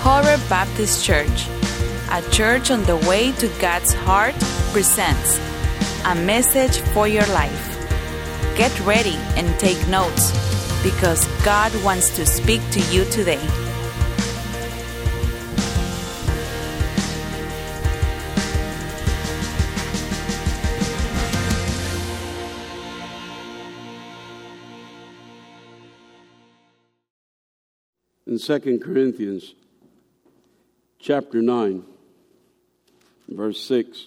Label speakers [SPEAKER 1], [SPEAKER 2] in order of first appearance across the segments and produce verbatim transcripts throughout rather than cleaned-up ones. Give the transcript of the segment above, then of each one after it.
[SPEAKER 1] Horeb Baptist Church, a church on the way to God's heart, presents a message for your life. Get ready and take notes, because God wants to speak to you today.
[SPEAKER 2] In Second Corinthians chapter nine, verse six,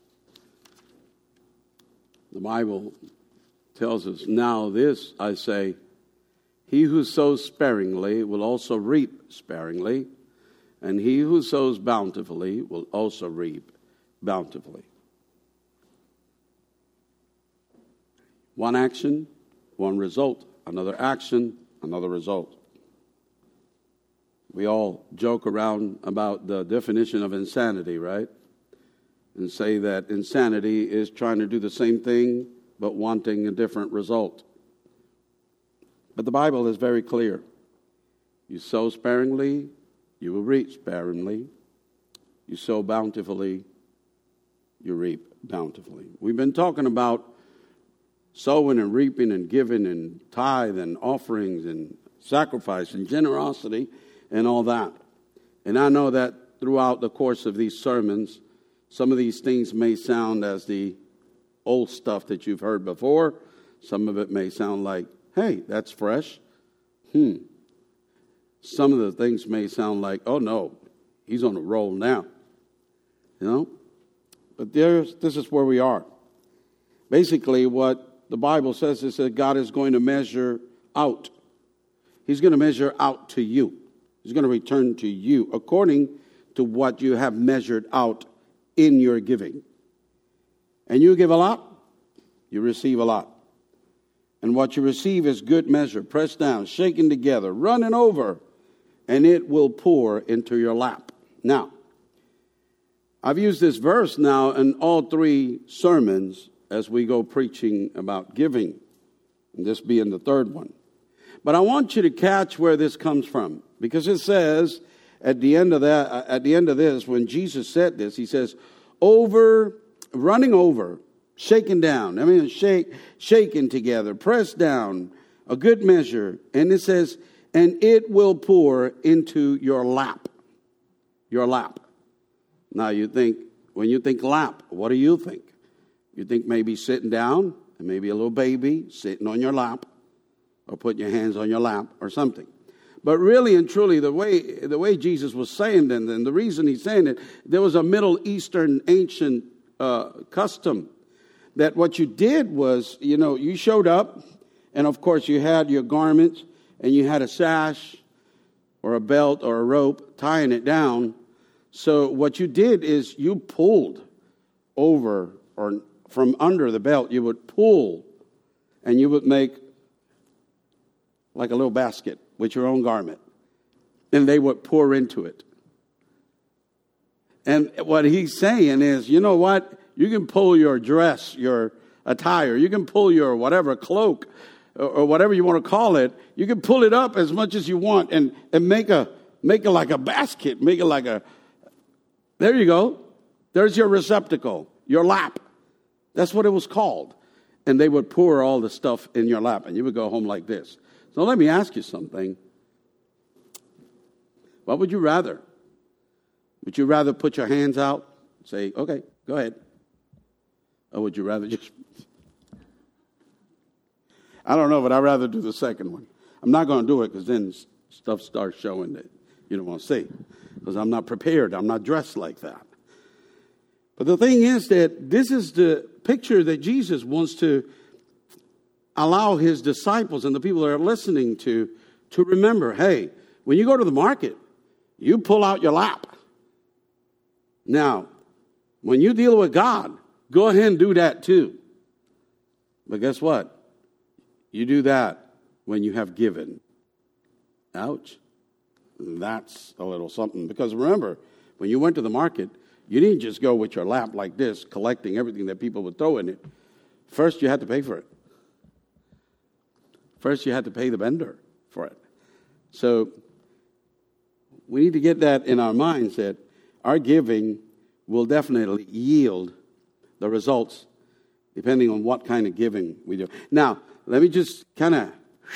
[SPEAKER 2] the Bible tells us, "Now this I say, he who sows sparingly will also reap sparingly, and he who sows bountifully will also reap bountifully." One action, one result. Another action, another result. We all joke around about the definition of insanity, right? And say that insanity is trying to do the same thing but wanting a different result. But the Bible is very clear. You sow sparingly, you will reap sparingly. You sow bountifully, you reap bountifully. We've been talking about sowing and reaping and giving and tithe and offerings and sacrifice and generosity and all that. And I know that throughout the course of these sermons, some of these things may sound as the old stuff that you've heard before. Some of it may sound like, hey, that's fresh. Hmm. Some of the things may sound like, oh no, he's on a roll now. You know? But there's, this is where we are. Basically, what the Bible says is that God is going to measure out. He's going to measure out to you. He's going to return to you according to what you have measured out in your giving. And you give a lot, you receive a lot. And what you receive is good measure, pressed down, shaken together, running over, and it will pour into your lap. Now, I've used this verse now in all three sermons as we go preaching about giving, and this being the third one. But I want you to catch where this comes from, because it says at the end of that, at the end of this, when Jesus said this, he says, "Over, running over, shaken down." I mean, shake, shaken together, pressed down, a good measure, and it says, "And it will pour into your lap." Your lap. Now, you think when you think lap, what do you think? You think maybe sitting down, and maybe a little baby sitting on your lap, or putting your hands on your lap or something. But really and truly, the way the way Jesus was saying it, and the reason he's saying it, there was a Middle Eastern ancient uh, custom that what you did was, you know, you showed up, and of course you had your garments, and you had a sash or a belt or a rope tying it down. So what you did is you pulled over or from under the belt, you would pull, and you would make like a little basket with your own garment, and they would pour into it. And what he's saying is, you know what? You can pull your dress, your attire, you can pull your whatever cloak or, or whatever you want to call it. You can pull it up as much as you want and, and make a make it like a basket, make it like a. There you go. There's your receptacle, your lap. That's what it was called. And they would pour all the stuff in your lap, and you would go home like this. So let me ask you something. What would you rather? Would you rather put your hands out and say, okay, go ahead? Or would you rather just... I don't know, but I'd rather do the second one. I'm not going to do it because then stuff starts showing that you don't want to see. Because I'm not prepared. I'm not dressed like that. But the thing is that this is the picture that Jesus wants to allow his disciples and the people that are listening to, to remember, hey, when you go to the market, you pull out your lap. Now, when you deal with God, go ahead and do that too. But guess what? You do that when you have given. Ouch. That's a little something. Because remember, when you went to the market, you didn't just go with your lap like this, collecting everything that people would throw in it. First, you had to pay for it. First, you had to pay the vendor for it. So we need to get that in our minds that our giving will definitely yield the results depending on what kind of giving we do. Now, let me just kind of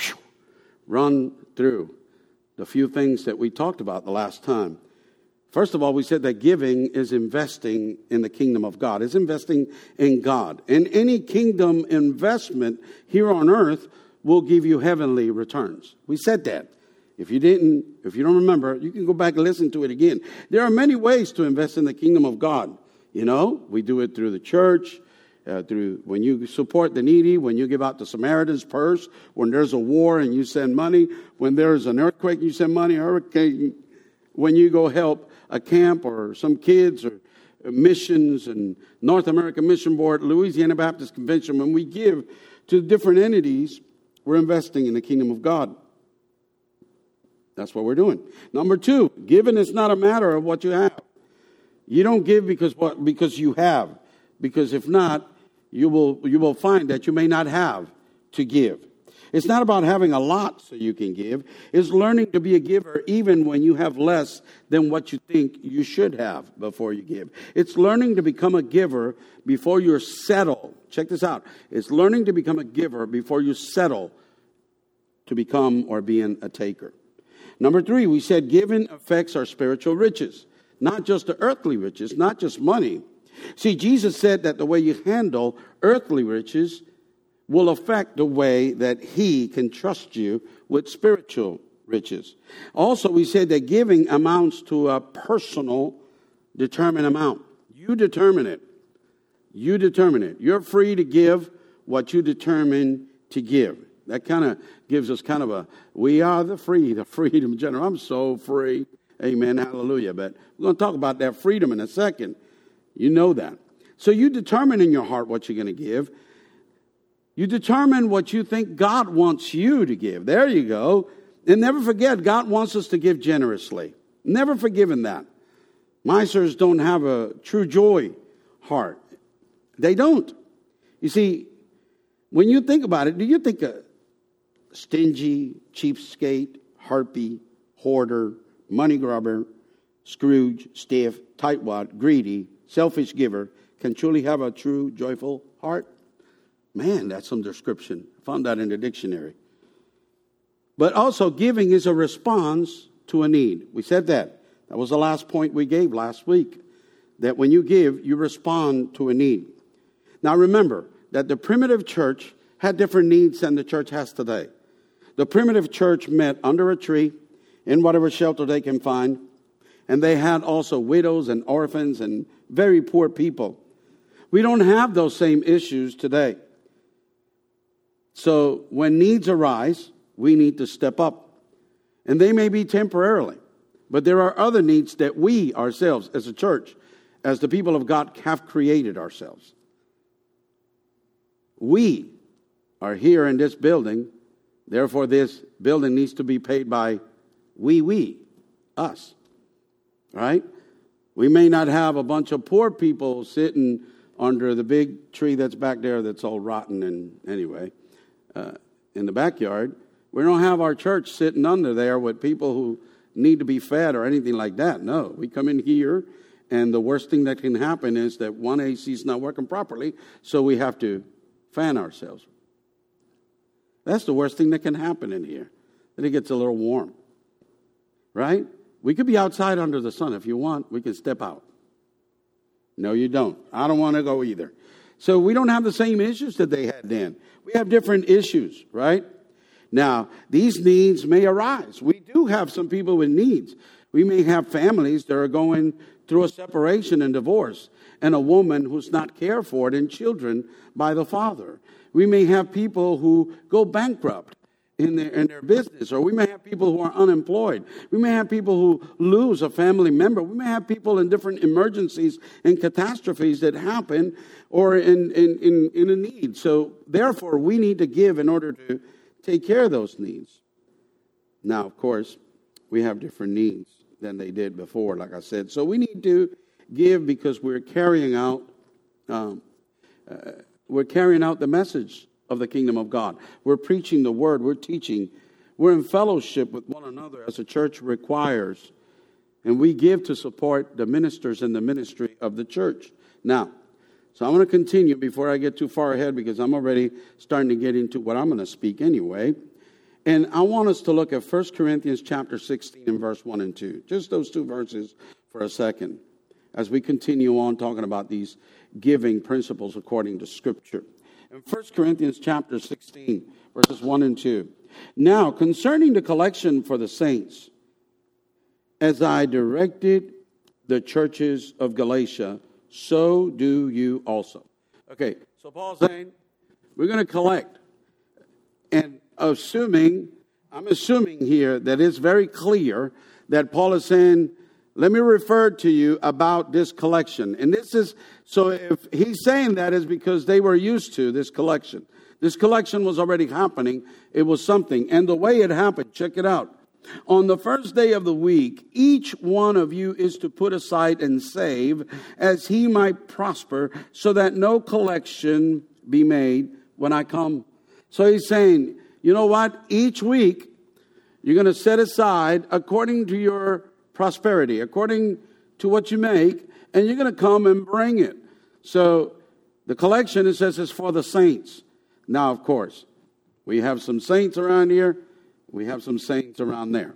[SPEAKER 2] run through the few things that we talked about the last time. First of all, we said that giving is investing in the kingdom of God. It's investing in God. And any kingdom investment here on earth will give you heavenly returns. We said that. If you didn't, if you don't remember, you can go back and listen to it again. There are many ways to invest in the kingdom of God. You know, we do it through the church, uh, through when you support the needy, when you give out the Samaritan's purse, when there's a war and you send money, when there's an earthquake, you send money, hurricane, when you go help a camp or some kids or missions and North American Mission Board, Louisiana Baptist Convention. When we give to different entities, we're investing in the kingdom of God. That's what we're doing. Number two, giving is not a matter of what you have. You don't give because what because you have. Because if not, you will you will find that you may not have to give. It's not about having a lot so you can give. It's learning to be a giver even when you have less than what you think you should have before you give. It's learning to become a giver before you're settled. Check this out. It's learning to become a giver before you settle to become or being a taker. Number three, we said giving affects our spiritual riches, not just the earthly riches, not just money. See, Jesus said that the way you handle earthly riches will affect the way that he can trust you with spiritual riches. Also, we said that giving amounts to a personal determined amount. You determine it. You determine it. You're free to give what you determine to give. That kind of gives us kind of a, we are the free, the freedom general. I'm so free. Amen. Hallelujah. But we're going to talk about that freedom in a second. You know that. So you determine in your heart what you're going to give. You determine what you think God wants you to give. There you go. And never forget, God wants us to give generously. Never forgiven that. Misers don't have a true joy heart. They don't. You see, when you think about it, do you think a stingy, cheapskate, harpy, hoarder, money grubber, Scrooge, stiff, tightwad, greedy, selfish giver can truly have a true, joyful heart? Man, that's some description. I found that in the dictionary. But also, giving is a response to a need. We said that. That was the last point we gave last week. That when you give, you respond to a need. Now remember that the primitive church had different needs than the church has today. The primitive church met under a tree, in whatever shelter they can find. And they had also widows and orphans and very poor people. We don't have those same issues today. So when needs arise, we need to step up. And they may be temporarily. But there are other needs that we ourselves as a church, as the people of God, have created ourselves. We are here in this building. Therefore, this building needs to be paid by we, we, us. Right? We may not have a bunch of poor people sitting under the big tree that's back there that's all rotten and anyway, uh, in the backyard. We don't have our church sitting under there with people who need to be fed or anything like that. No, we come in here, and the worst thing that can happen is that one A C is not working properly, so we have to fan ourselves. That's the worst thing that can happen in here. Then it gets a little warm. Right? We could be outside under the sun. If you want, we can step out. No, you don't. I don't want to go either. So we don't have the same issues that they had then. We have different issues, right? Now, these needs may arise. We do have some people with needs. We may have families that are going through a separation and divorce, and a woman who's not cared for and children by the father. We may have people who go bankrupt in their, in their business, or we may have people who are unemployed. We may have people who lose a family member. We may have people in different emergencies and catastrophes that happen, or in, in, in, in a need. So therefore, we need to give in order to take care of those needs. Now, of course, we have different needs than they did before, like I said. So we need to give because we're carrying out, um, uh, we're carrying out the message of the kingdom of God. We're preaching the word. We're teaching. We're in fellowship with one another as a church requires. And we give to support the ministers and the ministry of the church. Now, so I'm going to continue before I get too far ahead because I'm already starting to get into what I'm going to speak anyway. And I want us to look at First Corinthians chapter sixteen and verse one and two. Just those two verses for a second as we continue on talking about these giving principles according to Scripture. In First Corinthians chapter sixteen, verses one and two. Now, concerning the collection for the saints, as I directed the churches of Galatia, so do you also. Okay, so Paul's saying, we're going to collect. And assuming, I'm assuming here that it's very clear that Paul is saying, let me refer to you about this collection. And this is, so if he's saying that is because they were used to this collection. This collection was already happening. It was something. And the way it happened, check it out. On the first day of the week, each one of you is to put aside and save as he might prosper, so that no collection be made when I come. So he's saying, you know what? Each week, you're going to set aside according to your prosperity, according to what you make, and you're going to come and bring it. So the collection, it says, is for the saints. Now, of course, we have some saints around here. We have some saints around there.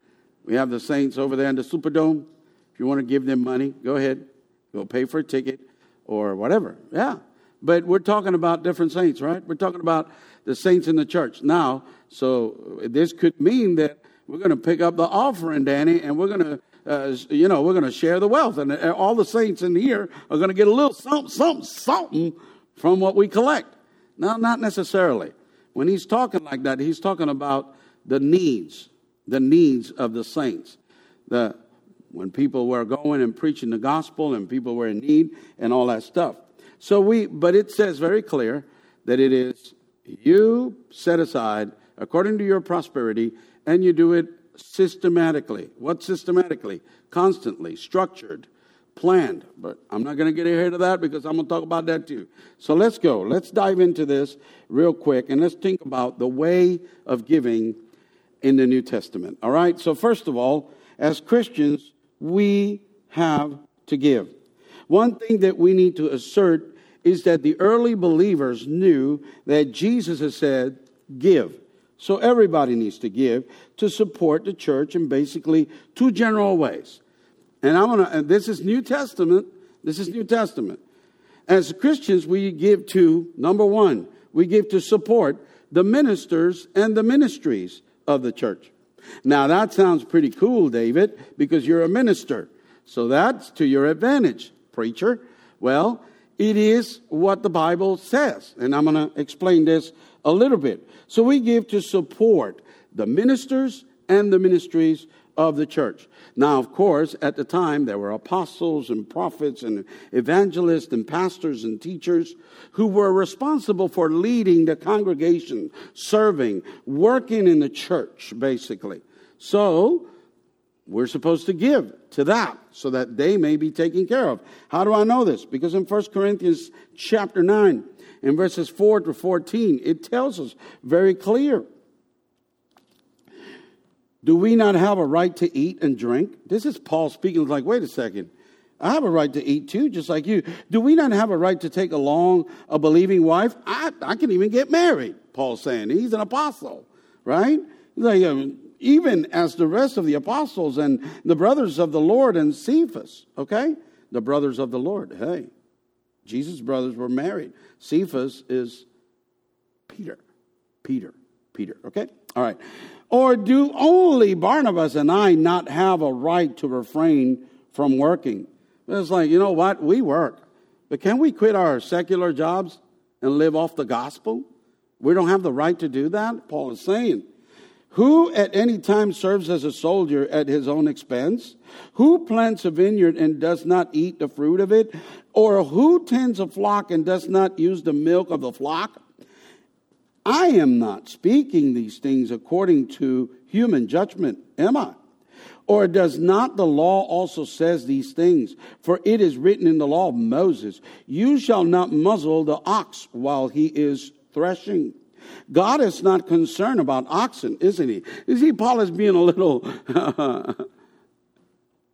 [SPEAKER 2] We have the saints over there in the Superdome. If you want to give them money, go ahead. Go pay for a ticket or whatever. Yeah. But we're talking about different saints, right? We're talking about the saints in the church. Now, so this could mean that we're going to pick up the offering, Danny, and we're going to, uh, you know, we're going to share the wealth. And all the saints in here are going to get a little something, something, something from what we collect. No, not necessarily. When he's talking like that, he's talking about the needs, the needs of the saints. The when people were going and preaching the gospel and people were in need and all that stuff. So we, but it says very clear that it is you set aside according to your prosperity, and you do it systematically. What systematically? Constantly, structured, planned. But I'm not going to get ahead of that because I'm going to talk about that too. So let's go. Let's dive into this real quick, and let's think about the way of giving in the New Testament. All right? So first of all, as Christians, we have to give. One thing that we need to assert is that the early believers knew that Jesus has said, give. So everybody needs to give to support the church in basically two general ways. And I'm gonna. And this is New Testament. This is New Testament. As Christians, we give to, number one, we give to support the ministers and the ministries of the church. Now that sounds pretty cool, David, because you're a minister. So that's to your advantage, preacher. Well, it is what the Bible says. And I'm going to explain this a little bit. So we give to support the ministers and the ministries of the church. Now, of course, at the time, there were apostles and prophets and evangelists and pastors and teachers who were responsible for leading the congregation, serving, working in the church, basically. So we're supposed to give to that so that they may be taken care of. How do I know this? Because in First Corinthians chapter nine, in verses four to fourteen, it tells us very clear. Do we not have a right to eat and drink? This is Paul speaking. It's like, wait a second. I have a right to eat too, just like you. Do we not have a right to take along a believing wife? I, I can even get married, Paul's saying. He's an apostle, right? He's like, um, even as the rest of the apostles and the brothers of the Lord and Cephas, okay? The brothers of the Lord. Hey, Jesus' brothers were married. Cephas is Peter. Peter. Peter, okay? All right. Or do only Barnabas and I not have a right to refrain from working? It's like, you know what? We work. But can we quit our secular jobs and live off the gospel? We don't have the right to do that, Paul is saying. Who at any time serves as a soldier at his own expense? Who plants a vineyard and does not eat the fruit of it? Or who tends a flock and does not use the milk of the flock? I am not speaking these things according to human judgment, am I? Or does not the law also says these things? For it is written in the law of Moses, you shall not muzzle the ox while he is threshing. God is not concerned about oxen, isn't he? You see, Paul is being a little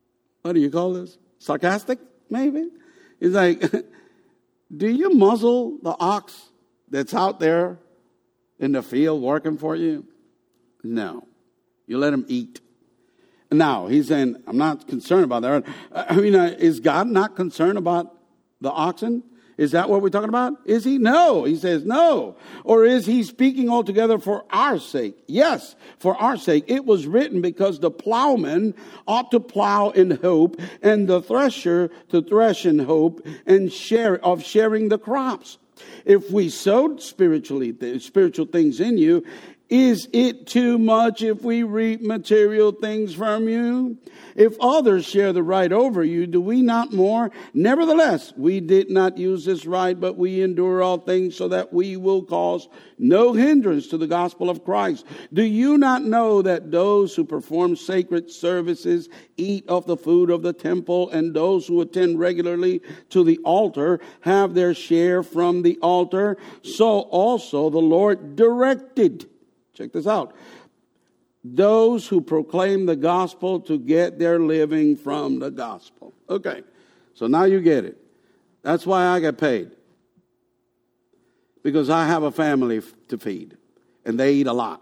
[SPEAKER 2] what do you call this? Sarcastic, maybe? He's like, do you muzzle the ox that's out there in the field working for you? No. You let him eat. Now, he's saying, I'm not concerned about that. I mean, uh, is God not concerned about the oxen? Is that what we're talking about? Is he? No. He says no. Or is he speaking altogether for our sake? Yes, for our sake. It was written because the plowman ought to plow in hope, and the thresher to thresh in hope, and share of sharing the crops. If we sowed spiritually, spiritual things in you, is it too much if we reap material things from you? If others share the right over you, do we not more? Nevertheless, we did not use this right, but we endure all things so that we will cause no hindrance to the gospel of Christ. Do you not know that those who perform sacred services eat of the food of the temple, and those who attend regularly to the altar have their share from the altar? So also the Lord directed, check this out, those who proclaim the gospel to get their living from the gospel. Okay, so now you get it. That's why I get paid. Because I have a family to feed, and they eat a lot.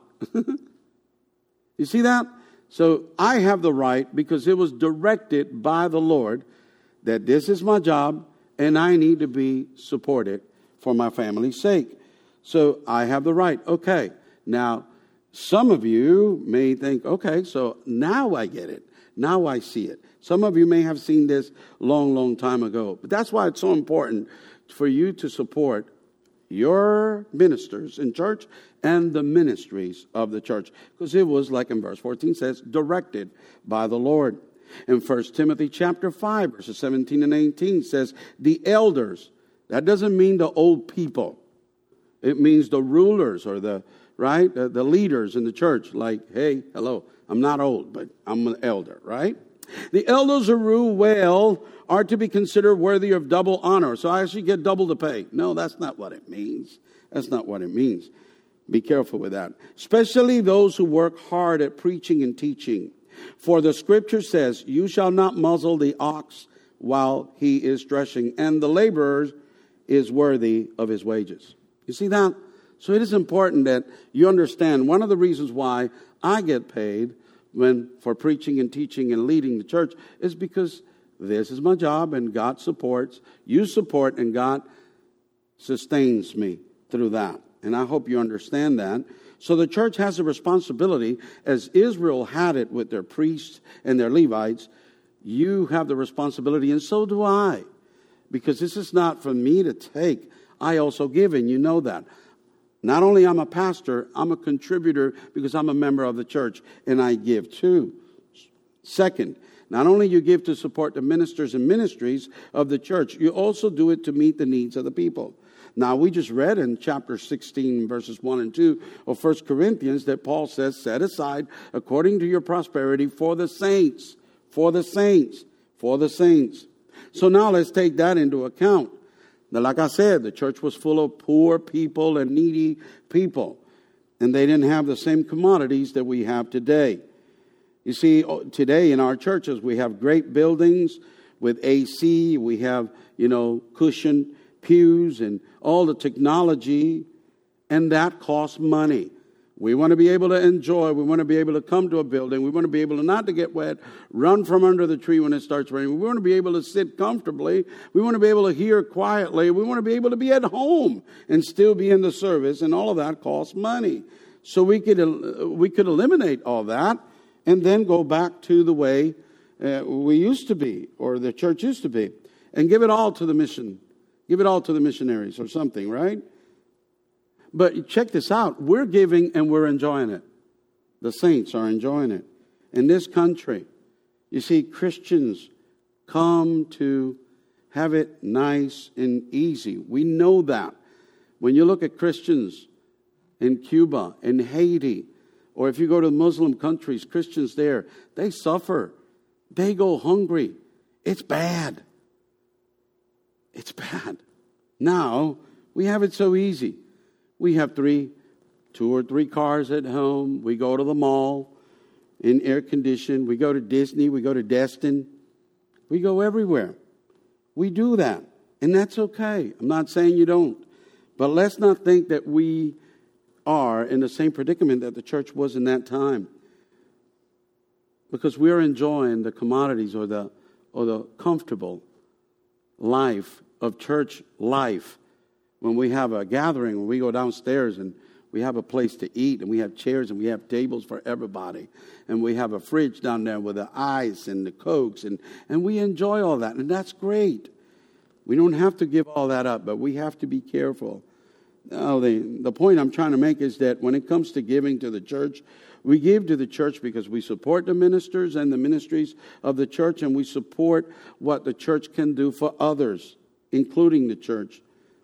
[SPEAKER 2] You see that? So I have the right, because it was directed by the Lord, that this is my job, and I need to be supported for my family's sake. So I have the right. Okay. Now, some of you may think, okay, so now I get it. Now I see it. Some of you may have seen this long, long time ago. But that's why it's so important for you to support your ministers in church and the ministries of the church. Because it was, like in verse fourteen says, directed by the Lord. In First Timothy chapter five, verses seventeen and eighteen says, the elders. That doesn't mean the old people. It means the rulers or the right? The, the leaders in the church, like, hey, hello, I'm not old, but I'm an elder, right? The elders who rule well are to be considered worthy of double honor. So I actually get double the pay. No, that's not what it means. That's not what it means. Be careful with that. Especially those who work hard at preaching and teaching. For the scripture says, you shall not muzzle the ox while he is threshing, and the laborer is worthy of his wages. You see that? So it is important that you understand one of the reasons why I get paid when for preaching and teaching and leading the church is because this is my job and God supports, you support, and God sustains me through that. And I hope you understand that. So the church has a responsibility, as Israel had it with their priests and their Levites. You have the responsibility, and so do I. Because this is not for me to take. I also give, and you know that. Not only I'm a pastor, I'm a contributor because I'm a member of the church, and I give too. Second, not only you give to support the ministers and ministries of the church, you also do it to meet the needs of the people. Now, we just read in chapter sixteen, verses one and two of First Corinthians that Paul says, set aside according to your prosperity for the saints, for the saints, for the saints. So now let's take that into account. Now, like I said, the church was full of poor people and needy people, and they didn't have the same commodities that we have today. You see, today in our churches, we have great buildings with A C. We have, you know, cushioned pews and all the technology, and that costs money. We want to be able to enjoy. We want to be able to come to a building. We want to be able to not to get wet, run from under the tree when it starts raining. We want to be able to sit comfortably. We want to be able to hear quietly. We want to be able to be at home and still be in the service, and all of that costs money. So we could we could eliminate all that and then go back to the way uh, we used to be, or the church used to be, and give it all to the mission. Give it all to the missionaries or something, right? But check this out. We're giving and we're enjoying it. The saints are enjoying it. In this country, you see, Christians come to have it nice and easy. We know that. When you look at Christians in Cuba, in Haiti, or if you go to Muslim countries, Christians there, they suffer. They go hungry. It's bad. It's bad. Now, we have it so easy. We have three, two or three cars at home. We go to the mall in air conditioned. We go to Disney. We go to Destin. We go everywhere. We do that. And that's okay. I'm not saying you don't. But let's not think that we are in the same predicament that the church was in that time. Because we're enjoying the commodities or the or the comfortable life of church life. When we have a gathering, when we go downstairs and we have a place to eat, and we have chairs and we have tables for everybody, and we have a fridge down there with the ice and the Cokes, and, and we enjoy all that, and that's great. We don't have to give all that up, but we have to be careful. Now, the, the point I'm trying to make is that when it comes to giving to the church, we give to the church because we support the ministers and the ministries of the church, and we support what the church can do for others, including the church.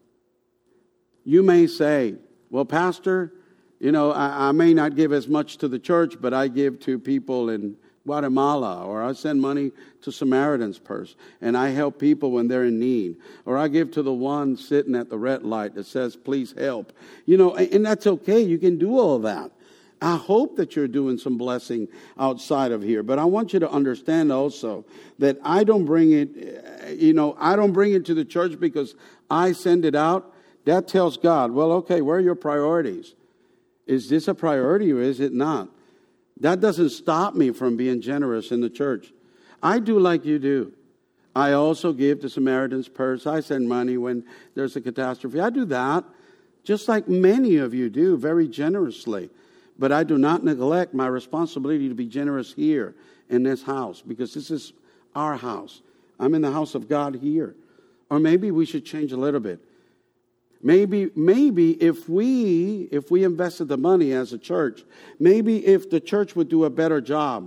[SPEAKER 2] You may say, well, Pastor, you know, I, I may not give as much to the church, but I give to people in Guatemala, or I send money to Samaritan's Purse, and I help people when they're in need. Or I give to the one sitting at the red light that says, please help. You know, and that's okay. You can do all that. I hope that you're doing some blessing outside of here. But I want you to understand also that I don't bring it, you know, I don't bring it to the church because I send it out. That tells God, well, okay, where are your priorities? Is this a priority or is it not? That doesn't stop me from being generous in the church. I do like you do. I also give to Samaritan's Purse. I send money when there's a catastrophe. I do that, just like many of you do, very generously. But I do not neglect my responsibility to be generous here in this house, because this is our house. I'm in the house of God here. Or maybe we should change a little bit. Maybe, maybe if we, if we invested the money as a church, maybe if the church would do a better job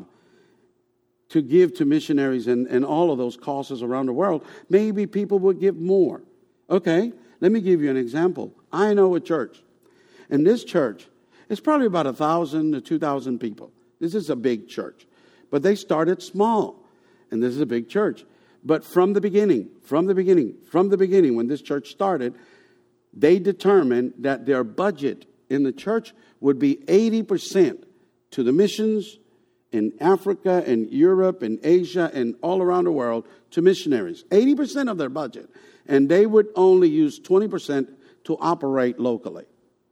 [SPEAKER 2] to give to missionaries and, and all of those causes around the world, maybe people would give more. Okay, let me give you an example. I know a church, and this church, it's probably about one thousand to two thousand people. This is a big church. But they started small, and this is a big church. But from the beginning, from the beginning, from the beginning, when this church started, they determined that their budget in the church would be eighty percent to the missions in Africa and Europe and Asia and all around the world, to missionaries. eighty percent of their budget. And they would only use twenty percent to operate locally.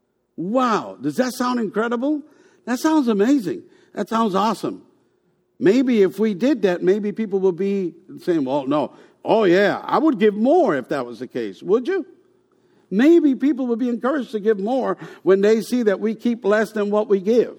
[SPEAKER 2] Wow, does that sound incredible? That sounds amazing. That sounds awesome. Maybe if we did that, maybe people would be saying, well, no, oh yeah, I would give more if that was the case. Would you? Maybe people would be encouraged to give more when they see that we keep less than what we give.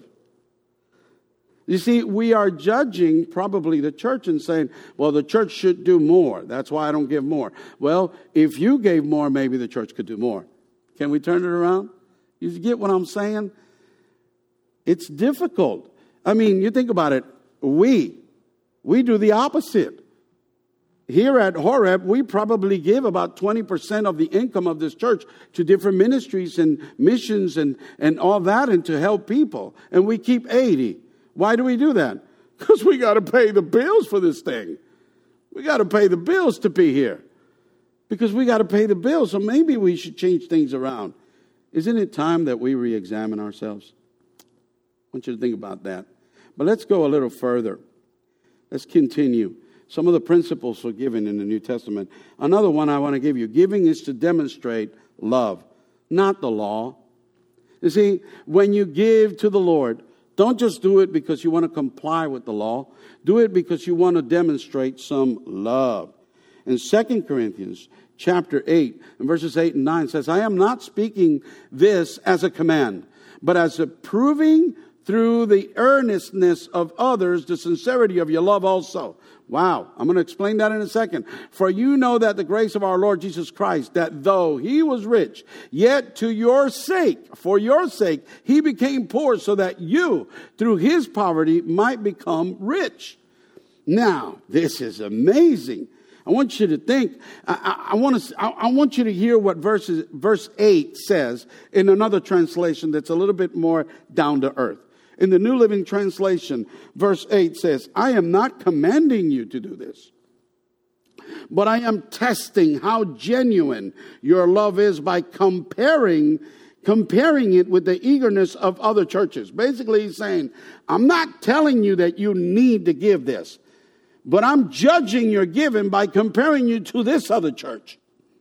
[SPEAKER 2] You see, we are judging probably the church and saying, well, the church should do more. That's why I don't give more. Well, if you gave more, maybe the church could do more. Can we turn it around? You get what I'm saying? It's difficult. I mean, you think about it. We, we do the opposite. Here at Horeb, we probably give about twenty percent of the income of this church to different ministries and missions and, and all that, and to help people. And we keep eighty. Why do we do that? Because we got to pay the bills for this thing. We got to pay the bills to be here. Because we got to pay the bills. So maybe we should change things around. Isn't it time that we re-examine ourselves? I want you to think about that. But let's go a little further. Let's continue. Some of the principles for giving in the New Testament. Another one I want to give you. Giving is to demonstrate love, not the law. You see, when you give to the Lord, don't just do it because you want to comply with the law. Do it because you want to demonstrate some love. In Second Corinthians chapter eight, and verses eight and nine says, I am not speaking this as a command, but as a proving through the earnestness of others the sincerity of your love also. Wow, I'm going to explain that in a second. For you know that the grace of our Lord Jesus Christ, that though he was rich, yet to your sake, for your sake, he became poor so that you, through his poverty, might become rich. Now, this is amazing. I want you to think, I, I, I, want to, I, I want you to hear what verses, verse eight says in another translation that's a little bit more down to earth. In the New Living Translation, verse eight says, I am not commanding you to do this, but I am testing how genuine your love is by comparing, comparing it with the eagerness of other churches. Basically, he's saying, I'm not telling you that you need to give this, But I'm judging your giving by comparing you to this other church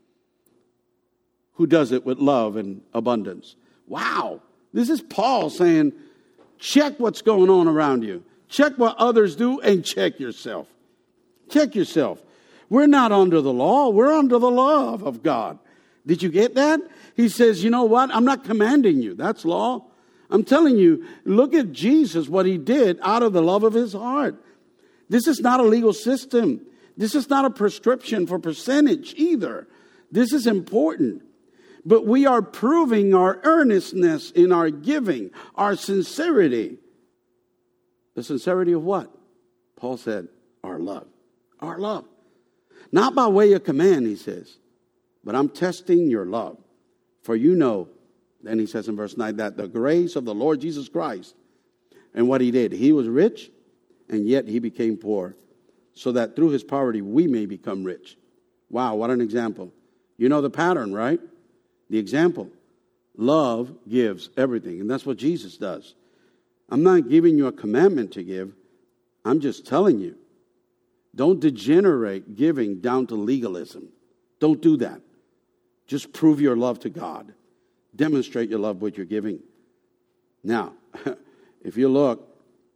[SPEAKER 2] who does it with love and abundance. Wow. This is Paul saying, check what's going on around you. Check what others do and check yourself. Check yourself. We're not under the law. We're under the love of God. Did you get that? He says, you know what? I'm not commanding you. That's law. I'm telling you, look at Jesus, what he did out of the love of his heart. This is not a legal system. This is not a prescription for percentage either. This is important. But we are proving our earnestness in our giving, our sincerity. The sincerity of what? Paul said, our love. Our love. Not by way of command, he says, but I'm testing your love. For you know, then he says in verse nine, that the grace of the Lord Jesus Christ and what he did, he was rich and yet he became poor, so that through his poverty we may become rich. Wow, what an example. You know the pattern, right? The example. Love gives everything, and that's what Jesus does. I'm not giving you a commandment to give. I'm just telling you. Don't degenerate giving down to legalism. Don't do that. Just prove your love to God. Demonstrate your love with your giving. Now, if you look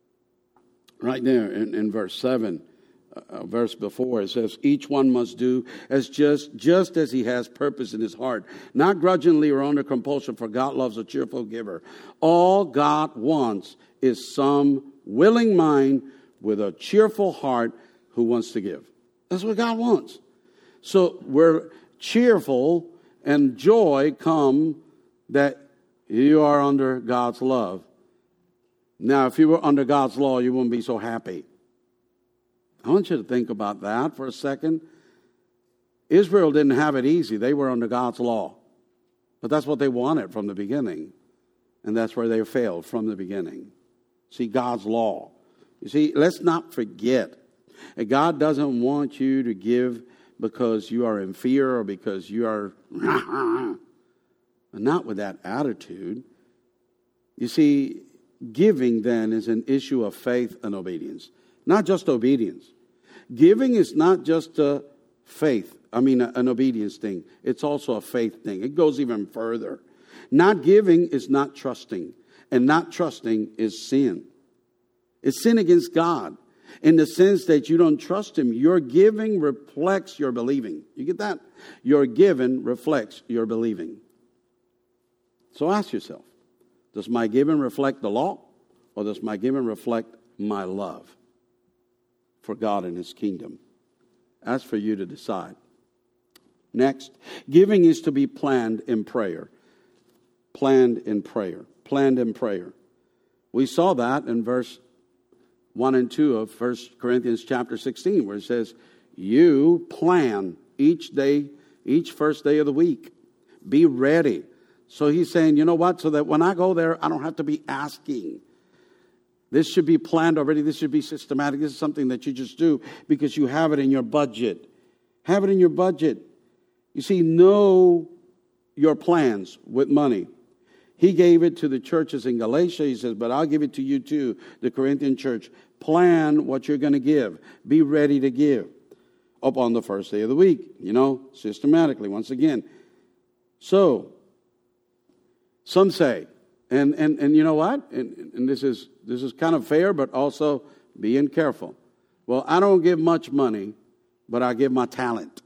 [SPEAKER 2] right there in, in verse seven, a verse before, it says, each one must do as just, just as he has purpose in his heart, not grudgingly or under compulsion, for God loves a cheerful giver. All God wants is some willing mind with a cheerful heart who wants to give. That's what God wants. So we're cheerful, and joy come that you are under God's love. Now, if you were under God's law, you wouldn't be so happy. I want you to think about that for a second. Israel didn't have it easy. They were under God's law. But that's what they wanted from the beginning. And that's where they failed from the beginning. See, God's law. You see, let's not forget. God doesn't want you to give because you are in fear or because you are... not with that attitude. You see, giving then is an issue of faith and obedience. Not just obedience. Giving is not just a faith, I mean an obedience thing. It's also a faith thing. It goes even further. Not giving is not trusting. And not trusting is sin. It's sin against God. In the sense that you don't trust him. Your giving reflects your believing. You get that? Your giving reflects your believing. So ask yourself, does my giving reflect the law? Or does my giving reflect my love for God and his kingdom? That's for you to decide. Next, giving is to be planned in prayer. Planned in prayer. Planned in prayer. We saw that in verse one and two of First Corinthians chapter sixteen, where it says, you plan each day, each first day of the week. Be ready. So he's saying, you know what? So that when I go there, I don't have to be asking. This should be planned already. This should be systematic. This is something that you just do because you have it in your budget. Have it in your budget. You see, know your plans with money. He gave it to the churches in Galatia. He says, but I'll give it to you too, the Corinthian church. Plan what you're going to give. Be ready to give. Up on the first day of the week, you know, systematically, once again. So, some say, and, and, and you know what? And, and this is this is kind of fair, but also being careful. Well, I don't give much money, but I give my talent.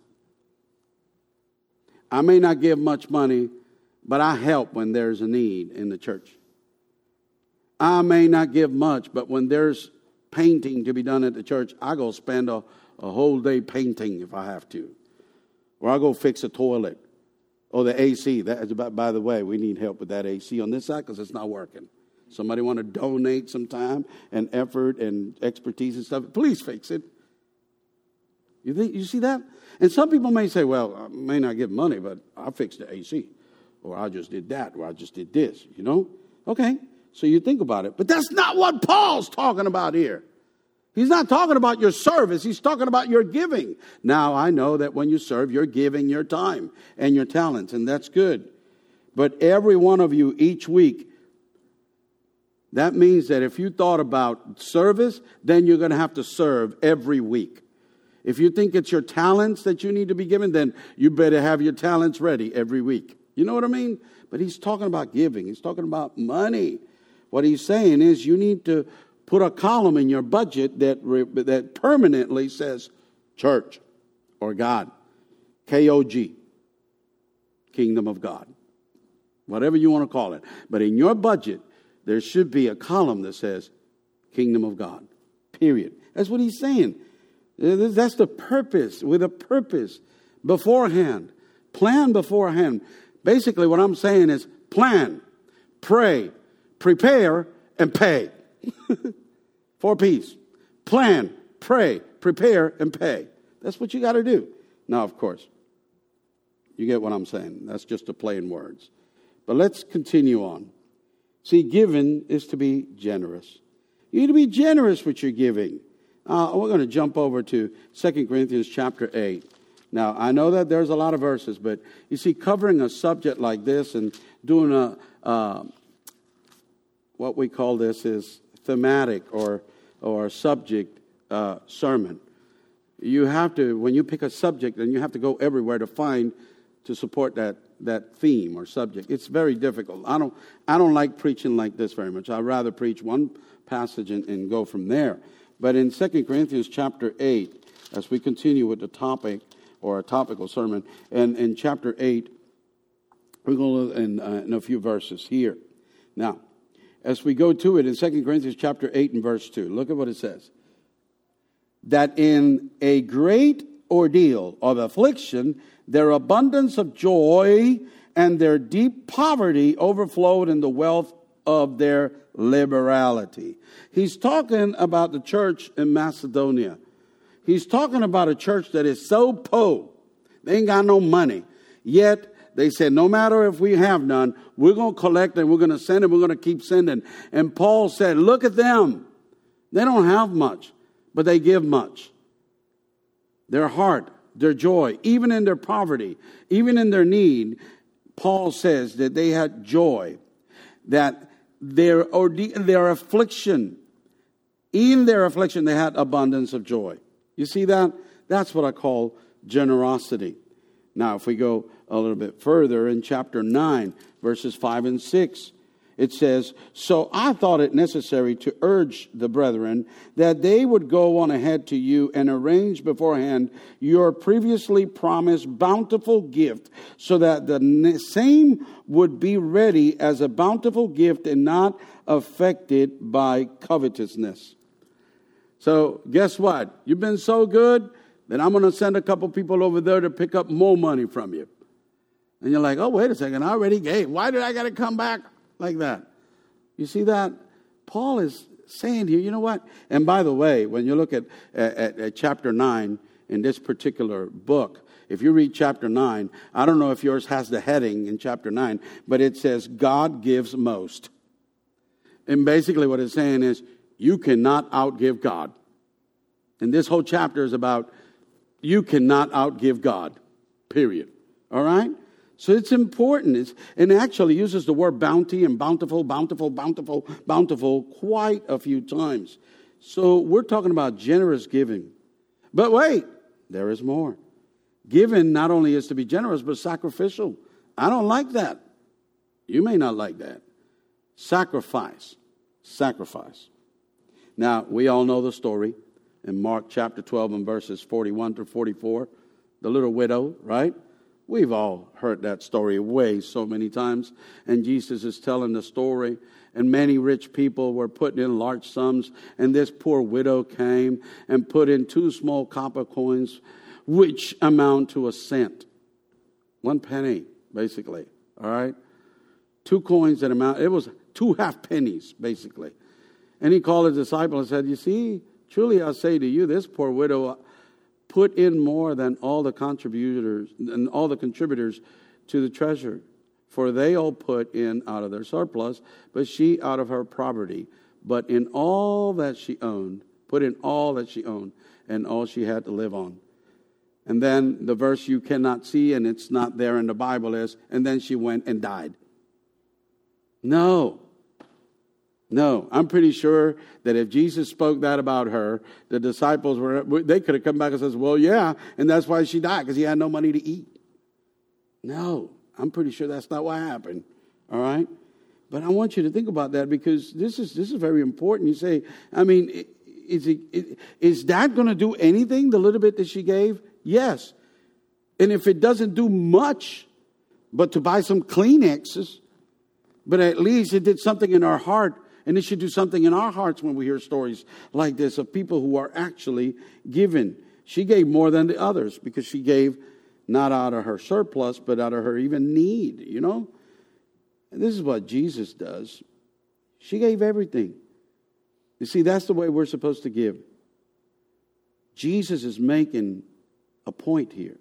[SPEAKER 2] I may not give much money, but I help when there's a need in the church. I may not give much, but when there's painting to be done at the church, I go spend a, a whole day painting if I have to. Or I go fix a toilet. Or the A C. That, by the way, we need help with that A C on this side because it's not working. Somebody want to donate some time and effort and expertise and stuff, please fix it. You think, you see that? And some people may say, well, I may not give money, but I fixed the A C. Or I just did that, or I just did this, you know? Okay, so you think about it. But that's not what Paul's talking about here. He's not talking about your service. He's talking about your giving. Now, I know that when you serve, you're giving your time and your talents, and that's good. But every one of you each week That means that if you thought about service, then you're going to have to serve every week. If you think it's your talents that you need to be given, then you better have your talents ready every week. You know what I mean? But he's talking about giving. He's talking about money. What he's saying is you need to put a column in your budget that that permanently says church or God. K O G. Kingdom of God. Whatever you want to call it. But in your budget, there should be a column that says Kingdom of God. Period. That's what he's saying. That's the purpose, with a purpose beforehand. Plan beforehand. Basically what I'm saying is plan, pray, prepare, and pay. Four P's. Plan, pray, prepare, and pay. That's what you got to do. Now, of course, you get what I'm saying. That's just a play in words. But let's continue on. See, giving is to be generous. You need to be generous with your giving. Uh, we're going to jump over to Second Corinthians chapter eight. Now, I know that there's a lot of verses, but you see, covering a subject like this and doing a, uh, what we call this is thematic or, or subject uh, sermon. You have to, when you pick a subject, then you have to go everywhere to find, to support that, that theme or subject. It's very difficult. I don't, I don't like preaching like this very much. I'd rather preach one passage and, and go from there. But in Second Corinthians chapter eight, as we continue with the topic or a topical sermon, and in chapter eight, we're going to look in, uh, in a few verses here. Now, as we go to it in Second Corinthians chapter eight and verse two, look at what it says. That in a great ordeal of affliction, their abundance of joy and their deep poverty overflowed in the wealth of their liberality. He's talking about the church in Macedonia. He's talking about a church that is so poor. They ain't got no money. Yet they said, no matter if we have none, we're going to collect and we're going to send and we're going to keep sending. And Paul said, look at them. They don't have much, but they give much. Their heart, their joy, even in their poverty, even in their need, Paul says that they had joy, that their ordeal, their affliction, in their affliction, they had abundance of joy. You see that? That's what I call generosity. Now, if we go a little bit further in chapter nine, verses five and six, it says, so I thought it necessary to urge the brethren that they would go on ahead to you and arrange beforehand your previously promised bountiful gift, so that the same would be ready as a bountiful gift and not affected by covetousness. So guess what? You've been so good that I'm going to send a couple people over there to pick up more money from you. And you're like, oh, wait a second, I already gave. Why did I got to come back like that? You see that? Paul is saying here, you know what? And by the way, when you look at, at, at chapter nine in this particular book, if you read chapter nine, I don't know if yours has the heading in chapter nine, but it says God gives most. And basically what it's saying is you cannot outgive God. And this whole chapter is about you cannot outgive God, period. All right? So it's important. It's, and it actually uses the word bounty and bountiful, bountiful, bountiful, bountiful quite a few times. So we're talking about generous giving. But wait, there is more. Giving not only is to be generous, but sacrificial. I don't like that. You may not like that. Sacrifice. Sacrifice. Now, we all know the story in Mark chapter twelve and verses forty-one through forty-four. The little widow, right? We've all heard that story way so many times. And Jesus is telling the story. And many rich people were putting in large sums. And this poor widow came and put in two small copper coins, which amount to a cent. One penny, basically. All right? Two coins that amount, it was two half pennies, basically. And he called his disciple and said, you see, truly I say to you, this poor widow put in more than all the contributors and all the contributors to the treasure. For they all put in out of their surplus, but she out of her poverty. But in all that she owned, put in all that she owned and all she had to live on. And then the verse you cannot see, and it's not there in the Bible, is, and then she went and died. No. No, I'm pretty sure that if Jesus spoke that about her, the disciples were, they could have come back and said, well, yeah, and that's why she died, because he had no money to eat. No, I'm pretty sure that's not what happened. All right? But I want you to think about that, because this is this is very important. You say, I mean, is, it, is that going to do anything, the little bit that she gave? Yes. And if it doesn't do much, but to buy some Kleenexes, but at least it did something in our heart. And it should do something in our hearts when we hear stories like this of people who are actually given. She gave more than the others because she gave not out of her surplus, but out of her even need, you know. And this is what Jesus does. She gave everything. You see, that's the way we're supposed to give. Jesus is making a point here.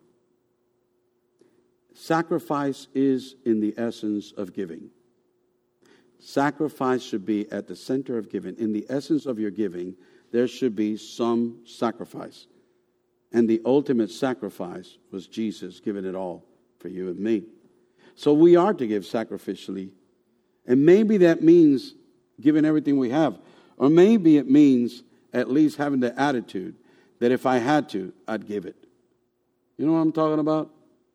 [SPEAKER 2] Sacrifice is in the essence of giving. Sacrifice should be at the center of giving. In the essence of your giving, there should be some sacrifice. And the ultimate sacrifice was Jesus giving it all for you and me. So we are to give sacrificially. And maybe that means giving everything we have. Or maybe it means at least having the attitude that if I had to, I'd give it. You know what I'm talking about?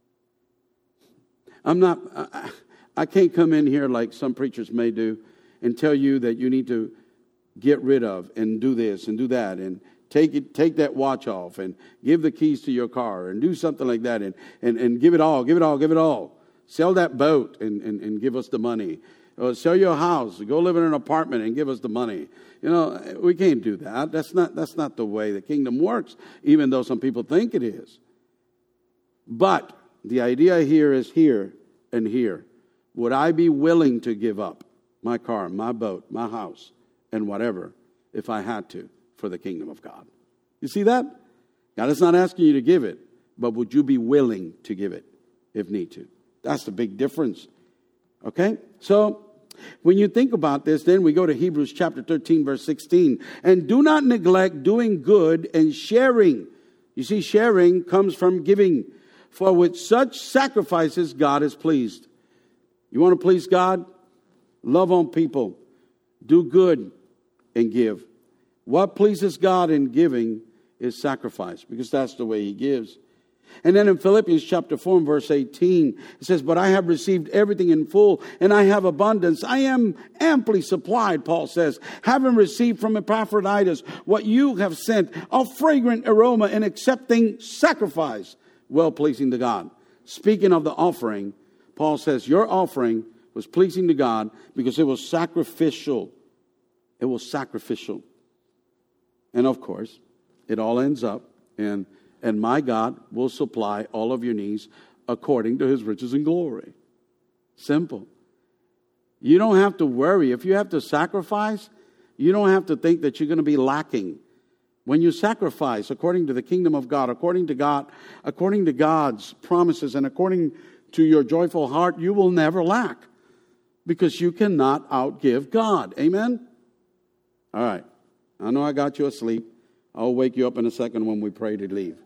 [SPEAKER 2] I'm not... I, I can't come in here like some preachers may do and tell you that you need to get rid of and do this and do that and take it, take that watch off and give the keys to your car and do something like that and, and, and give it all, give it all, give it all. Sell that boat and, and, and give us the money. Or sell your house, go live in an apartment and give us the money. You know, we can't do that. That's not, that's not the way the kingdom works, even though some people think it is. But the idea here is here and here. Would I be willing to give up my car, my boat, my house, and whatever if I had to for the kingdom of God? You see that? God is not asking you to give it, but would you be willing to give it if need to? That's the big difference. Okay? So when you think about this, then we go to Hebrews chapter thirteen, verse sixteen. And do not neglect doing good and sharing. You see, sharing comes from giving. For with such sacrifices, God is pleased. You want to please God? Love on people. Do good and give. What pleases God in giving is sacrifice, because that's the way he gives. And then in Philippians chapter four and verse eighteen, it says, but I have received everything in full, and I have abundance. I am amply supplied, Paul says, having received from Epaphroditus what you have sent, a fragrant aroma and accepting sacrifice, well-pleasing to God. Speaking of the offering, Paul says, your offering was pleasing to God because it was sacrificial. It was sacrificial. And of course, it all ends up in, and my God will supply all of your needs according to his riches and glory. Simple. You don't have to worry. If you have to sacrifice, you don't have to think that you're going to be lacking. When you sacrifice according to the kingdom of God, according to God, according to God's promises, and according to your joyful heart, you will never lack, because you cannot outgive God. Amen? All right. I know I got you asleep. I'll wake you up in a second when we pray to leave.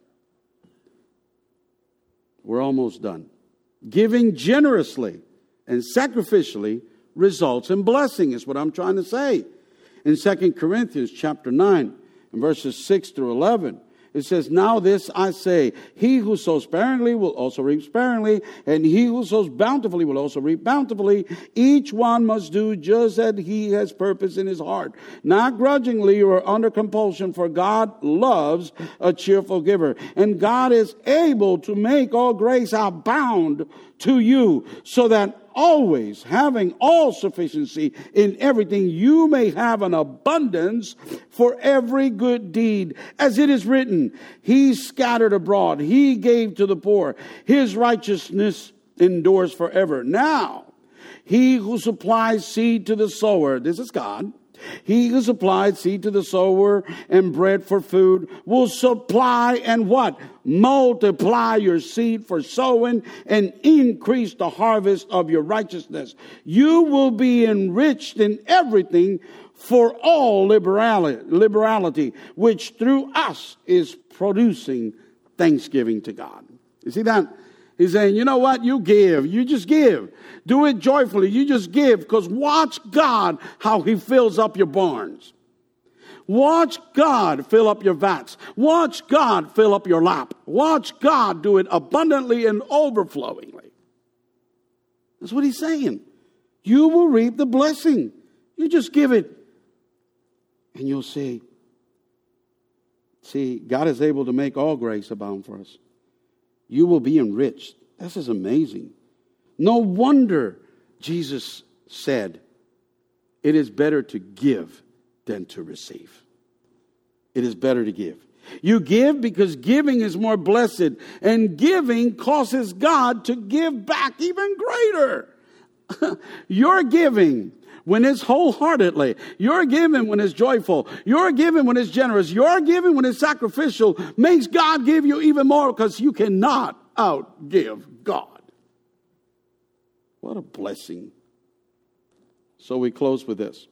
[SPEAKER 2] We're almost done. Giving generously and sacrificially results in blessing, is what I'm trying to say. In Second Corinthians chapter nine, and verses six through eleven, it says, now this I say, he who sows sparingly will also reap sparingly, and he who sows bountifully will also reap bountifully. Each one must do just as he has purpose in his heart, not grudgingly or under compulsion, for God loves a cheerful giver. And God is able to make all grace abound to you, so that always, having all sufficiency in everything, you may have an abundance for every good deed. As it is written, he scattered abroad, he gave to the poor, his righteousness endures forever. Now, he who supplies seed to the sower, this is God, he who supplies seed to the sower and bread for food will supply and what? Multiply your seed for sowing and increase the harvest of your righteousness. You will be enriched in everything for all liberality, liberality, which through us is producing thanksgiving to God. You see that? He's saying, you know what? You give. You just give. Do it joyfully. You just give, because watch God how he fills up your barns. Watch God fill up your vats. Watch God fill up your lap. Watch God do it abundantly and overflowingly. That's what he's saying. You will reap the blessing. You just give it. And you'll see. See, God is able to make all grace abound for us. You will be enriched. This is amazing. No wonder Jesus said, it is better to give than to receive. It is better to give. You give because giving is more blessed, and giving causes God to give back even greater. Your giving, when it's wholeheartedly, your giving when it's joyful, your giving when it's generous, your giving when it's sacrificial, makes God give you even more, because you cannot outgive God. What a blessing. So we close with this.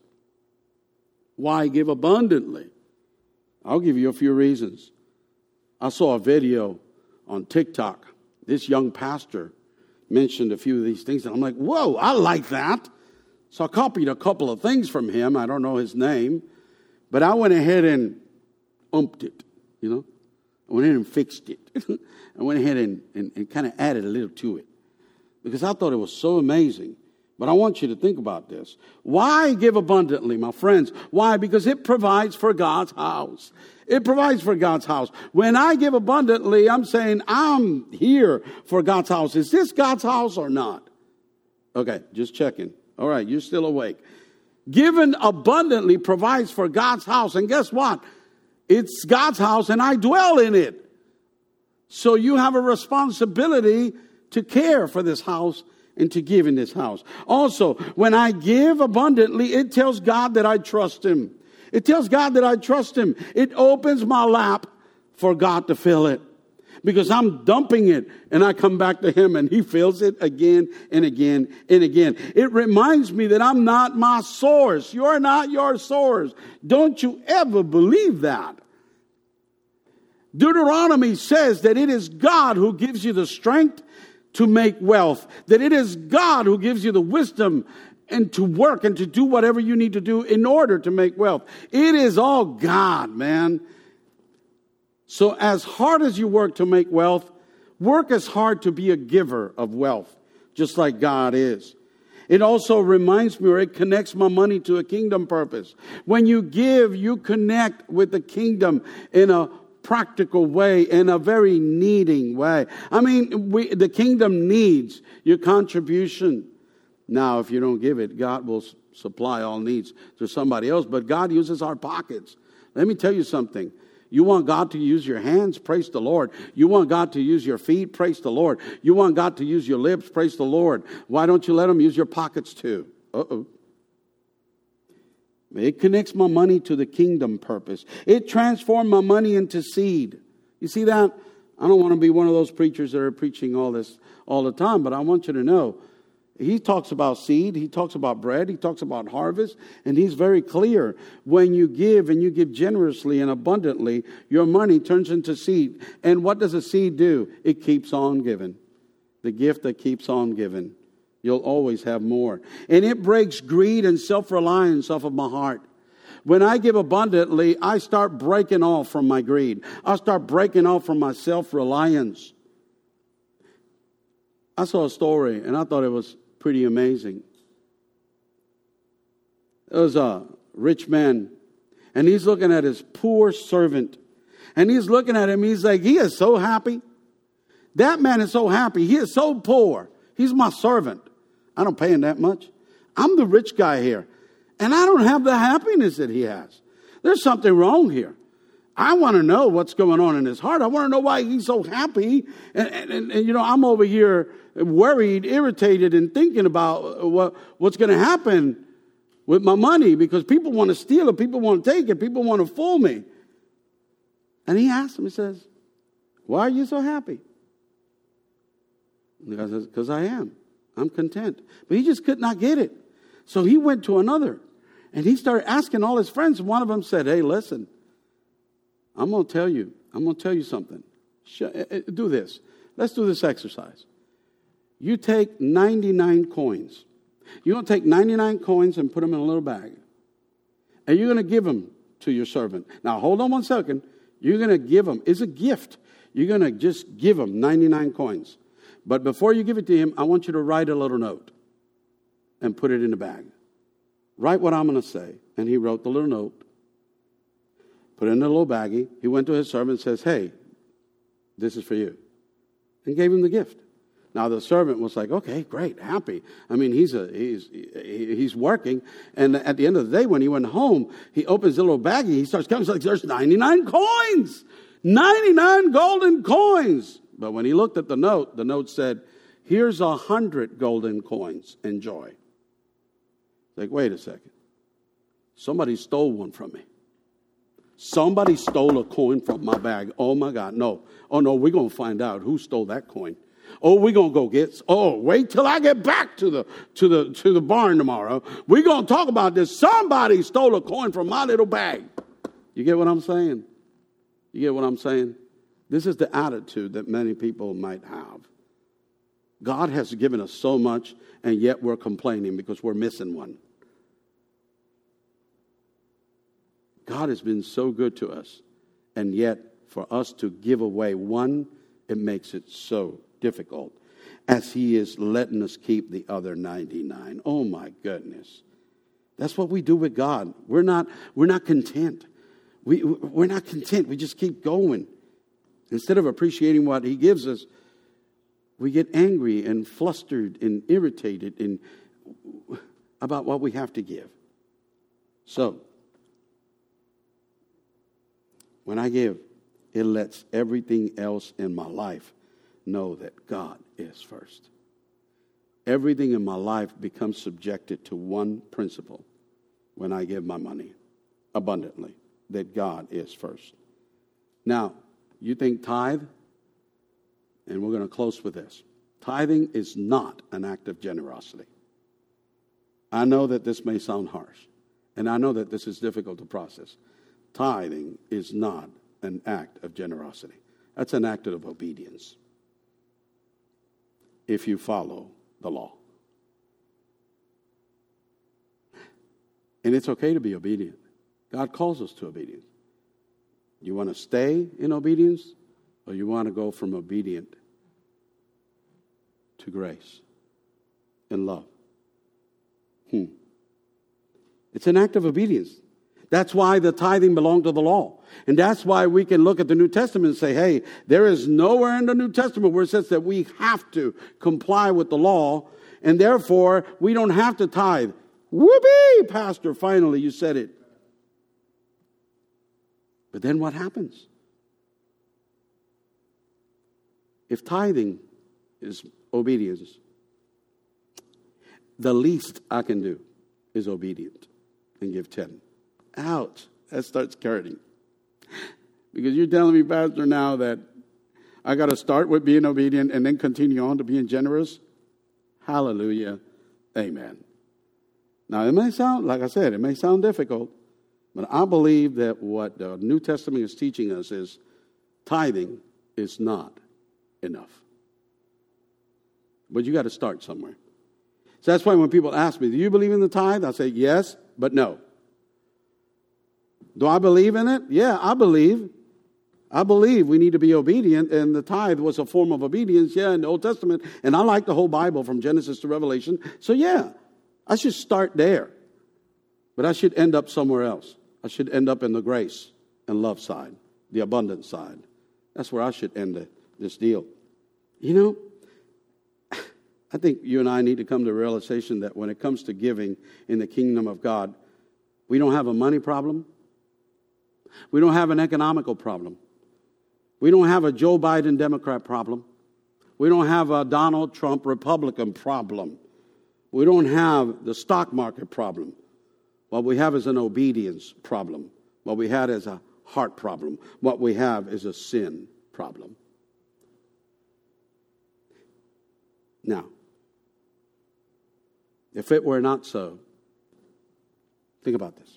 [SPEAKER 2] Why give abundantly? I'll give you a few reasons. I saw a video on TikTok. This young pastor mentioned a few of these things, and I'm like, whoa, I like that. So I copied a couple of things from him. I don't know his name, but I went ahead and umped it, you know. I went ahead and fixed it. I went ahead and, and, and kind of added a little to it, because I thought it was so amazing. But I want you to think about this. Why give abundantly, my friends? Why? Because it provides for God's house. It provides for God's house. When I give abundantly, I'm saying I'm here for God's house. Is this God's house or not? Okay, just checking. All right, you're still awake. Giving abundantly provides for God's house. And guess what? It's God's house and I dwell in it. So you have a responsibility to care for this house and to give in this house. Also, when I give abundantly, it tells God that I trust him. It tells God that I trust him. It opens my lap for God to fill it, because I'm dumping it and I come back to him and he fills it again and again and again. It reminds me that I'm not my source. You're not your source. Don't you ever believe that. Deuteronomy says that it is God who gives you the strength to make wealth, that it is God who gives you the wisdom and to work and to do whatever you need to do in order to make wealth. It is all God, man. So as hard as you work to make wealth, work as hard to be a giver of wealth, just like God is. It also reminds me, or it connects my money to a kingdom purpose. When you give, you connect with the kingdom in a practical way, in a very needing way. I mean, we, the kingdom needs your contribution. Now, if you don't give it, God will s- supply all needs to somebody else, but God uses our pockets. Let me tell you something. You want God to use your hands? Praise the Lord. You want God to use your feet? Praise the Lord. You want God to use your lips? Praise the Lord. Why don't you let him use your pockets too? Uh-oh. It connects my money to the kingdom purpose. It transformed my money into seed. You see that? I don't want to be one of those preachers that are preaching all this all the time, but I want you to know, he talks about seed, he talks about bread, he talks about harvest, and he's very clear. When you give and you give generously and abundantly, your money turns into seed. And what does a seed do? It keeps on giving. The gift that keeps on giving. You'll always have more. And it breaks greed and self-reliance off of my heart. When I give abundantly, I start breaking off from my greed. I start breaking off from my self-reliance. I saw a story, and I thought it was pretty amazing. There was a rich man, and he's looking at his poor servant. And he's looking at him, he's like, he is so happy. That man is so happy. He is so poor. He's my servant. I don't pay him that much. I'm the rich guy here. And I don't have the happiness that he has. There's something wrong here. I want to know what's going on in his heart. I want to know why he's so happy. And, and, and, and you know, I'm over here worried, irritated, and thinking about what, what's going to happen with my money, because people want to steal it. People want to take it. People want to fool me. And he asked him, he says, why are you so happy? And the guy says, because I am. I'm content. But he just could not get it. So he went to another. And he started asking all his friends. And one of them said, hey, listen, I'm going to tell you. I'm going to tell you something. Do this. Let's do this exercise. You take ninety-nine coins. You're going to take ninety-nine coins and put them in a little bag. And you're going to give them to your servant. Now, hold on one second. You're going to give them. It's a gift. You're going to just give him ninety-nine coins. But before you give it to him, I want you to write a little note and put it in the bag. Write what I'm going to say. And he wrote the little note, put it in a little baggie. He went to his servant and says, hey, this is for you. And gave him the gift. Now the servant was like, okay, great, happy. I mean, he's a he's he's working. And at the end of the day, when he went home, he opens the little baggie. He starts counting. He's like, there's ninety-nine coins. ninety-nine golden coins. But when he looked at the note, the note said, here's a hundred golden coins. Enjoy. Like, wait a second. Somebody stole one from me. Somebody stole a coin from my bag. Oh, my God. No. Oh, no, we're going to find out who stole that coin. Oh, we're going to go get, oh, wait till I get back to the to the, to the barn tomorrow. We're going to talk about this. Somebody stole a coin from my little bag. You get what I'm saying? You get what I'm saying? This is the attitude that many people might have. God has given us so much, and yet we're complaining because we're missing one. God has been so good to us, and yet for us to give away one, it makes it so difficult, as he is letting us keep the other ninety-nine. Oh my goodness. That's what we do with God. We're not, we're not content. We, we're not content. We just keep going. Instead of appreciating what he gives us, we get angry and flustered and irritated and about what we have to give. So, when I give, it lets everything else in my life know that God is first. Everything in my life becomes subjected to one principle when I give my money abundantly, that God is first. Now, you think tithe, and we're going to close with this. Tithing is not an act of generosity. I know that this may sound harsh, and I know that this is difficult to process. Tithing is not an act of generosity. That's an act of obedience if you follow the law. And it's okay to be obedient. God calls us to obedience. You want to stay in obedience, or you want to go from obedient to grace and love? Hmm. It's an act of obedience. That's why the tithing belonged to the law. And that's why we can look at the New Testament and say, hey, there is nowhere in the New Testament where it says that we have to comply with the law, and therefore we don't have to tithe. Whoopee, Pastor, finally you said it. But then what happens? If tithing is obedience, the least I can do is obedient and give ten. Ouch, that starts hurting. Because you're telling me, Pastor, now that I got to start with being obedient and then continue on to being generous? Hallelujah. Amen. Now, it may sound, like I said, it may sound difficult, but I believe that what the New Testament is teaching us is tithing is not enough. But you got to start somewhere. So that's why when people ask me, do you believe in the tithe? I say, yes, but no. Do I believe in it? Yeah, I believe. I believe we need to be obedient, and the tithe was a form of obedience, yeah, in the Old Testament. And I like the whole Bible from Genesis to Revelation. So yeah, I should start there. But I should end up somewhere else. I should end up in the grace and love side, the abundant side. That's where I should end it, this deal. You know, I think you and I need to come to a realization that when it comes to giving in the kingdom of God, we don't have a money problem. We don't have an economical problem. We don't have a Joe Biden Democrat problem. We don't have a Donald Trump Republican problem. We don't have the stock market problem. What we have is an obedience problem. What we had is a heart problem. What we have is a sin problem. Now, if it were not so, think about this.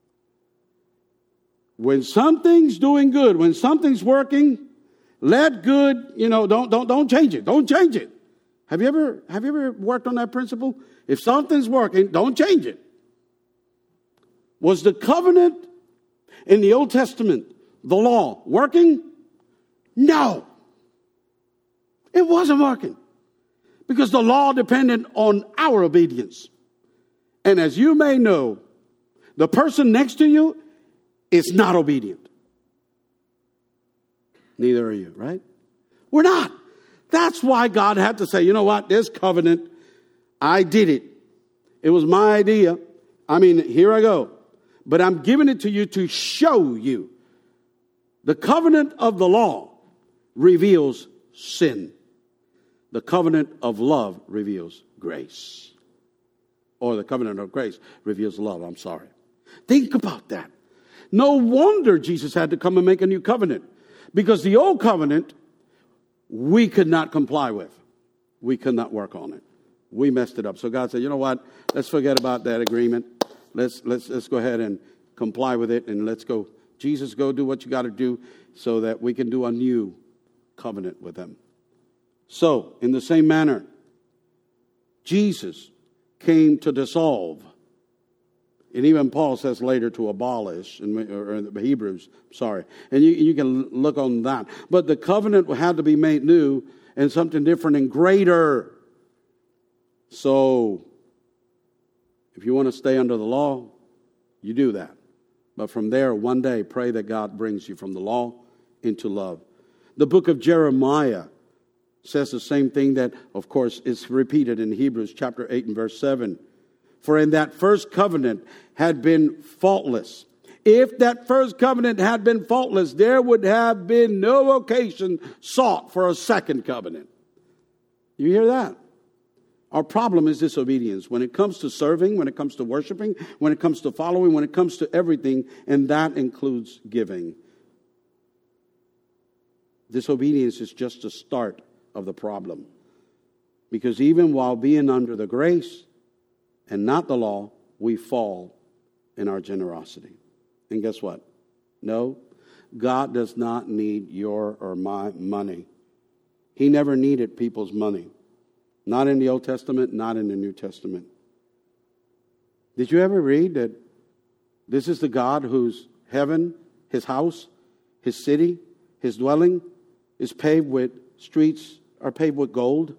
[SPEAKER 2] When something's doing good, when something's working, let good, you know, don't don't don't change it. Don't change it. Have you ever, have you ever worked on that principle? If something's working, don't change it. Was the covenant in the Old Testament, the law, working? No. It wasn't working. Because the law depended on our obedience. And as you may know, the person next to you is not obedient. Neither are you, right? We're not. That's why God had to say, you know what, this covenant, I did it. It was my idea. I mean, here I go. But I'm giving it to you to show you. The covenant of the law reveals sin. The covenant of love reveals grace. Or the covenant of grace reveals love, I'm sorry. Think about that. No wonder Jesus had to come and make a new covenant. Because the old covenant, we could not comply with. We could not work on it. We messed it up. So God said, you know what? Let's forget about that agreement. Let's let's let's go ahead and comply with it. And let's go. Jesus, go do what you got to do so that we can do a new covenant with him. So, in the same manner, Jesus came to dissolve. And even Paul says later to abolish, in, or in the Hebrews, sorry. And you, you can look on that. But the covenant had to be made new and something different and greater. So, if you want to stay under the law, you do that. But from there, one day, pray that God brings you from the law into love. The book of Jeremiah says the same thing that, of course, is repeated in Hebrews chapter eight and verse seven. For in that first covenant had been faultless. If that first covenant had been faultless, there would have been no occasion sought for a second covenant. You hear that? Our problem is disobedience. When it comes to serving, when it comes to worshiping, when it comes to following, when it comes to everything, and that includes giving. Disobedience is just the start of the problem. Because even while being under the grace and not the law, we fall in our generosity. And guess what? No, God does not need your or my money. He never needed people's money. Not in the Old Testament, not in the New Testament. Did you ever read that this is the God whose heaven, his house, his city, his dwelling is paved with streets are paved with gold,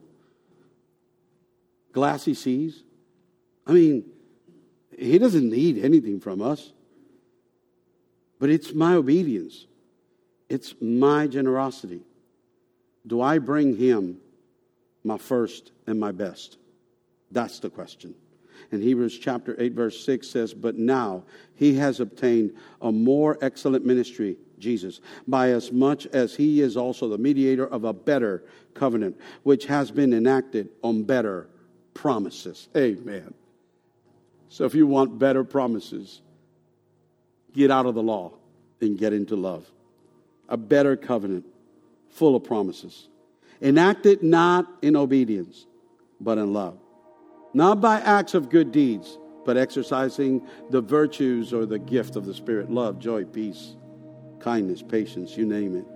[SPEAKER 2] glassy seas? I mean, he doesn't need anything from us. But it's my obedience. It's my generosity. Do I bring him my first and my best? That's the question. And Hebrews chapter eight verse six says, but now he has obtained a more excellent ministry, Jesus, by as much as he is also the mediator of a better covenant, which has been enacted on better promises. Amen. So if you want better promises, get out of the law and get into love. A better covenant full of promises. Enacted not in obedience, but in love. Not by acts of good deeds, but exercising the virtues or the gift of the Spirit. Love, joy, peace, kindness, patience, you name it.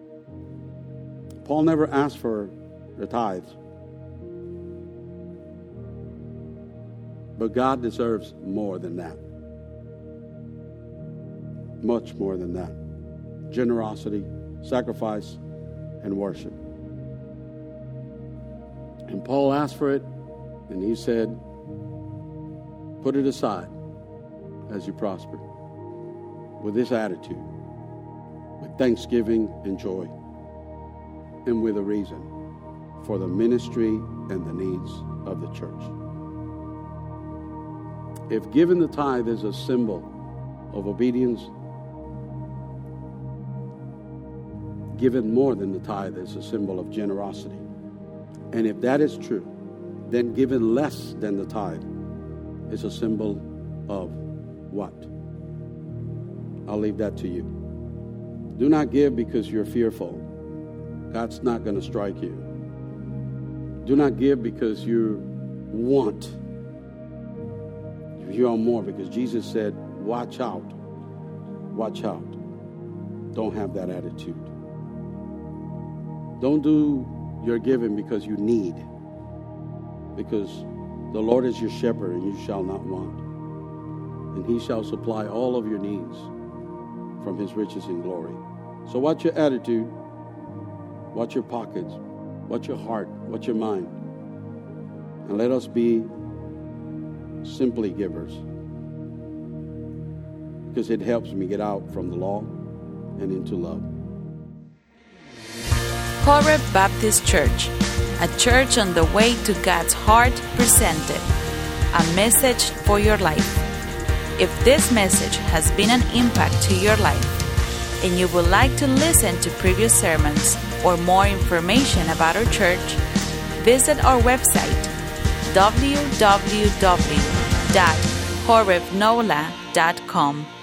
[SPEAKER 2] Paul never asked for the tithes. But God deserves more than that. Much more than that. Generosity, sacrifice, and worship. And Paul asked for it, and he said, put it aside as you prosper. With this attitude, with thanksgiving and joy, and with a reason for the ministry and the needs of the church. If giving the tithe is a symbol of obedience, giving more than the tithe is a symbol of generosity. And if that is true, then giving less than the tithe is a symbol of what? I'll leave that to you. Do not give because you're fearful. God's not going to strike you. Do not give because you want. You want more, because Jesus said, watch out. Watch out. Don't have that attitude. Don't do your giving because you need. because the Lord is your shepherd, and you shall not want. And he shall supply all of your needs from his riches in glory. So watch your attitude, watch your pockets, watch your heart, watch your mind. And let us be simply givers, because it helps me get out from the law and into love.
[SPEAKER 1] Horeb Baptist Church, a church on the way to God's heart, presented a message for your life. If this message has been an impact to your life and you would like to listen to previous sermons or more information about our church, visit our website w w w dot horeb nola dot com.